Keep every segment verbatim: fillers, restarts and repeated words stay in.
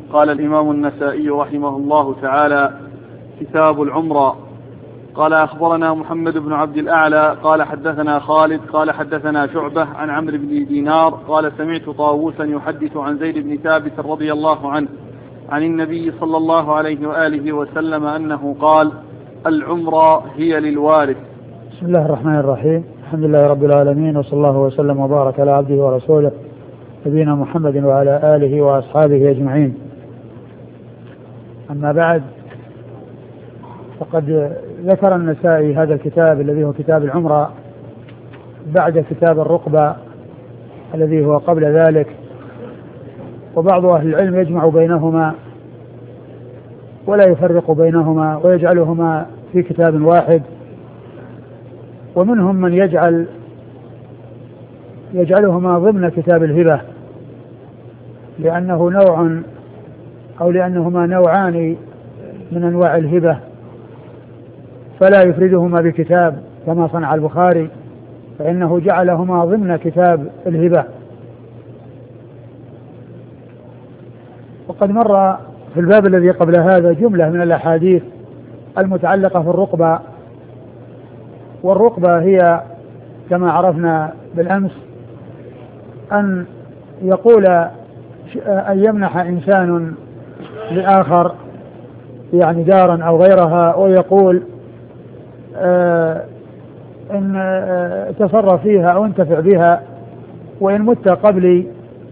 قال الإمام النسائي رحمه الله تعالى: كتاب العمرة. قال: أخبرنا محمد بن عبد الأعلى قال حدثنا خالد قال حدثنا شعبة عن عمرو بن دينار قال: سمعت طاووسا يحدث عن زيد بن ثابت رضي الله عنه عن النبي صلى الله عليه وآله وسلم أنه قال: العمرة هي للوارث. بسم الله الرحمن الرحيم. الحمد لله رب العالمين، وصلى الله وسلم وبارك على عبده ورسوله نبينا محمد وعلى آله وأصحابه أجمعين. أما بعد، فقد ذكر النسائي هذا الكتاب الذي هو كتاب العمرة بعد كتاب الرقبة الذي هو قبل ذلك، وبعض أهل العلم يجمع بينهما ولا يفرق بينهما ويجعلهما في كتاب واحد، ومنهم من يجعل يجعلهما ضمن كتاب الهبة لأنه نوع أو لأنهما نوعان من أنواع الهبة، فلا يفردهما بكتاب كما صنع البخاري، فإنه جعلهما ضمن كتاب الهبة. وقد مر في الباب الذي قبل هذا جملة من الأحاديث المتعلقة في الرقبة، والرقبة هي كما عرفنا بالأمس أن يقول أن يمنح إنسان لآخر يعني دارا أو غيرها ويقول آه إن آه تصرف فيها أو انتفع بها، وإن مت قبلي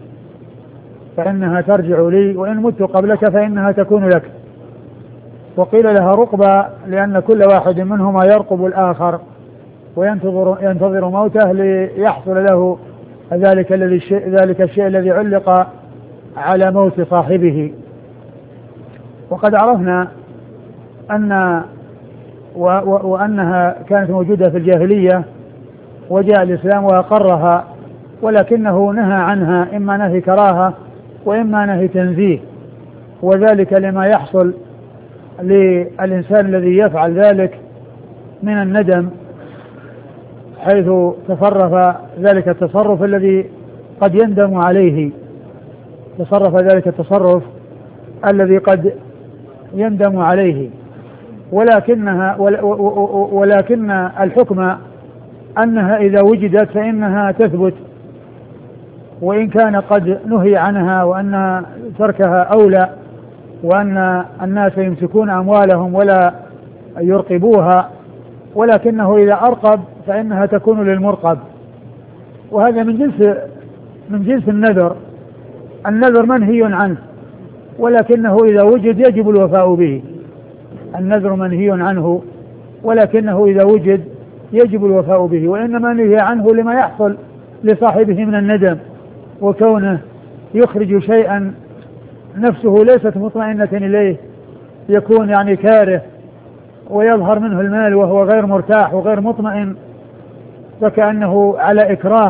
فإنها ترجع لي، وإن مت قبلك فإنها تكون لك. وقيل لها رقبة لأن كل واحد منهما يرقب الآخر وينتظر ينتظر موته ليحصل له ذلك الذي ذلك الشيء الذي علق على موت صاحبه. وقد عرفنا أن و و وأنها كانت موجودة في الجاهلية وجاء الإسلام وأقرها، ولكنه نهى عنها إما نهي كراهة وإما نهي تنزيه، وذلك لما يحصل للإنسان الذي يفعل ذلك من الندم، حيث تصرف ذلك التصرف الذي قد يندم عليه تصرف ذلك التصرف الذي قد يندم عليه ولكنها ولكن الحكم أنها إذا وجدت فإنها تثبت، وإن كان قد نهي عنها وأن تركها أولى، وأن الناس يمسكون أموالهم ولا يرقبوها، ولكنه إذا أرقب فإنها تكون للمرقب. وهذا من جنس من جنس النذر. النذر منهي عنه، ولكنه إذا وجد يجب الوفاء به. النذر منهي عنه، ولكنه إذا وجد يجب الوفاء به، وإنما نهي عنه لما يحصل لصاحبه من الندم، وكونه يخرج شيئا نفسه ليست مطمئنة إليه، يكون يعني كاره ويظهر منه المال وهو غير مرتاح وغير مطمئن، فكأنه على إكراه.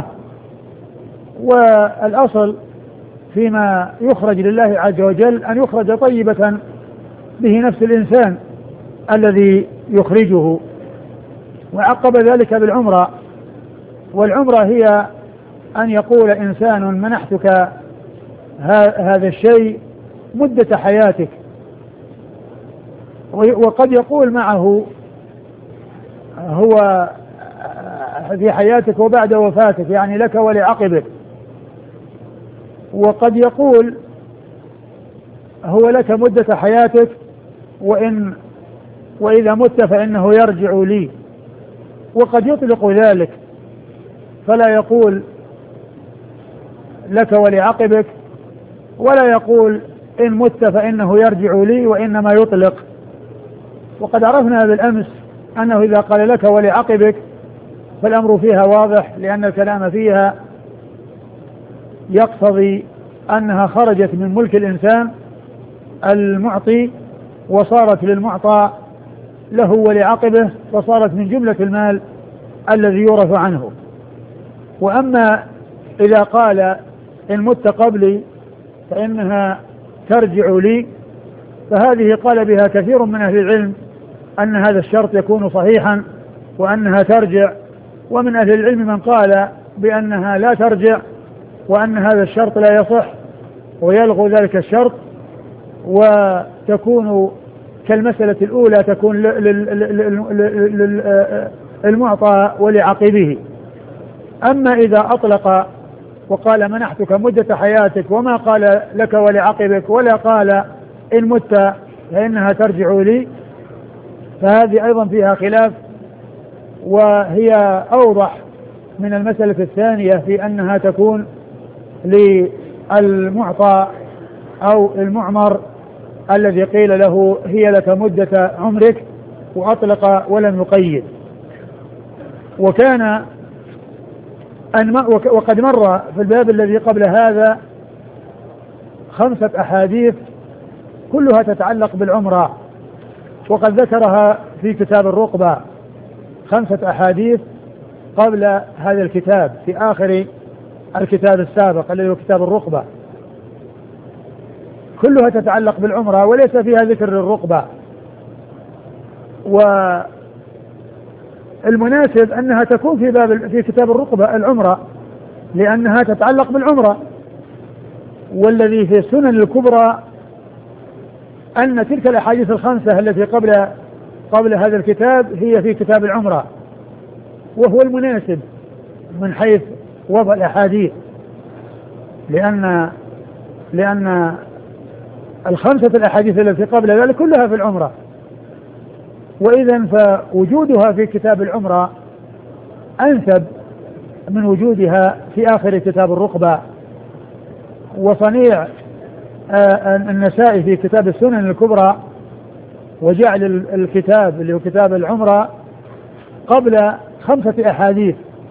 والأصل فيما يخرج لله عز وجل أن يخرج طيبة به نفس الإنسان الذي يخرجه. وعقب ذلك بالعمرة، والعمرة هي أن يقول إنسان منحتك هذا الشيء مدة حياتك، وقد يقول معه هو في حياتك وبعد وفاتك، يعني لك ولعقبك. وقد يقول هو لك مدة حياتك، وإن وإذا مت فإنه يرجع لي. وقد يطلق ذلك فلا يقول لك ولعقبك، ولا يقول إن مت فإنه يرجع لي، وإنما يطلق. وقد عرفنا بالأمس أنه إذا قال لك ولعقبك فالأمر فيها واضح، لأن الكلام فيها يقتضي أنها خرجت من ملك الإنسان المعطي وصارت للمعطى له ولعقبه، وصارت من جملة المال الذي يورث عنه. وأما إذا قال إن مت قبلي فإنها ترجع لي، فهذه قال بها كثير من أهل العلم أن هذا الشرط يكون صحيحا وأنها ترجع، ومن أهل العلم من قال بأنها لا ترجع وأن هذا الشرط لا يصح ويلغو ذلك الشرط، وتكون كالمسألة الأولى تكون للمعطى ولعقبه. أما إذا أطلق وقال منحتك مدة حياتك وما قال لك ولعقبك ولا قال إن مت فإنها ترجع لي، فهذه أيضا فيها خلاف، وهي أوضح من المسألة الثانية في أنها تكون للمعطى أو المعمر الذي قيل له هي لك مدة عمرك وأطلق ولم يقيد. وكان أن وقد مر في الباب الذي قبل هذا خمسة أحاديث كلها تتعلق بالعمرة، وقد ذكرها في كتاب الرقبة خمسة أحاديث قبل هذا الكتاب في آخر الكتاب السابق الذي هو كتاب الرقبة، كلها تتعلق بالعمرة وليس فيها ذكر للرقبة. والمناسب أنها تكون في باب في كتاب الرقبة العمرة لأنها تتعلق بالعمرة، والذي في السنن الكبرى أن تلك الأحاديث الخمسة التي قبل قبل هذا الكتاب هي في كتاب العمرة، وهو المناسب من حيث وضع الأحاديث، لأن لأن الخمسة الأحاديث التي قبل ذلك كلها في العمرة، وإذا فوجودها في كتاب العمرة أنسب من وجودها في آخر كتاب الرقبة. وصنيع النسائي في كتاب السنن الكبرى وجعل الكتاب اللي هو كتاب العمرة قبل خمسة أحاديث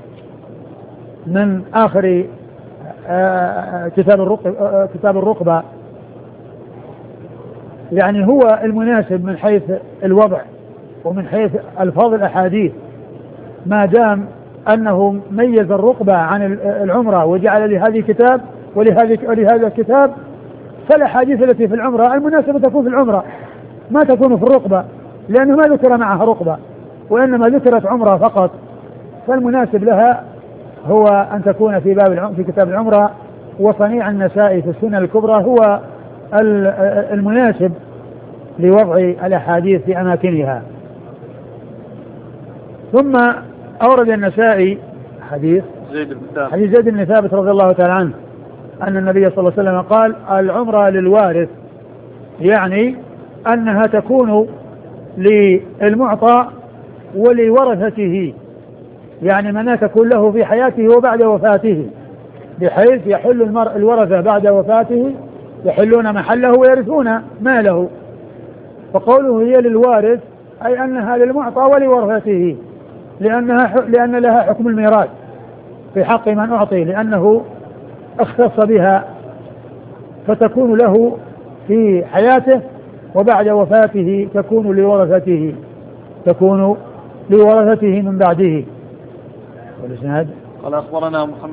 من آخر كتاب الرقبة, كتاب الرقبة يعني هو المناسب من حيث الوضع ومن حيث الفاظ الأحاديث، ما دام أنه ميز الرقبة عن العمرة وجعل لهذه كتاب ولهذا الكتاب، فالأحاديث التي في العمرة المناسبة تكون في العمرة ما تكون في الرقبة، لأنه ما ذكر معها رقبة وإنما ذكرت عمرة فقط، فالمناسب لها هو أن تكون في باب في كتاب العمرة. وصنيع النسائي في السنن الكبرى هو المناسب لوضع الأحاديث في أماكنها. ثم أورد النسائي حديث زيد بن ثابت حديث زيد بن ثابت رضي الله تعالى عنه أن النبي صلى الله عليه وسلم قال العمرة للوارث، يعني أنها تكون للمعطى ولورثته، يعني من تكون له في حياته وبعد وفاته، بحيث يحل المرء الورثة بعد وفاته يحلون محله ويرثون ماله. فقوله هي للوارث أي أنها للمعطى ولورثته، لأنها لأن لها حكم الميراث في حق من أعطي، لأنه اختص بها، فتكون له في حياته وبعد وفاته تكون لورثته تكون لورثته من بعده. والإسناد قال أخبرنا محمد